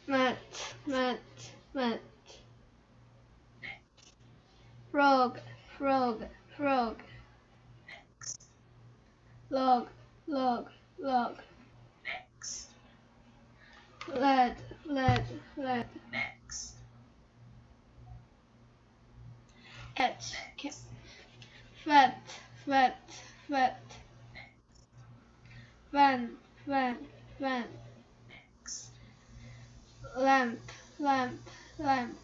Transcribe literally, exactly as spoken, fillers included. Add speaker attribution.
Speaker 1: mat, mat, mat. Frog, frog, frog. Log, log, log.
Speaker 2: Next.
Speaker 1: Lead, lead, lead.
Speaker 2: Next.
Speaker 1: Catch, catch. Fat, fat, fat. Van, van, van.
Speaker 2: Next.
Speaker 1: Lamp, lamp, lamp.